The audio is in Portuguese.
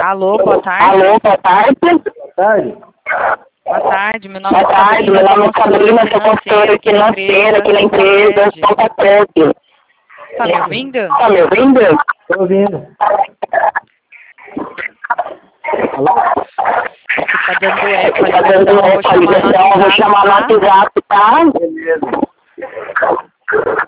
Alô, boa tarde. Alô, boa tarde. Boa tarde. Boa tarde, meu nome Boa tarde, meu nome é Sabrina, sou consultora financeira aqui na empresa Santa Cruz. Tá me ouvindo? Tá me ouvindo? Estou ouvindo. Alô? Aqui tá dando eco a Tá dando ligação, eu vou chamar no vou chamar no WhatsApp, tá? WhatsApp, tá? Beleza.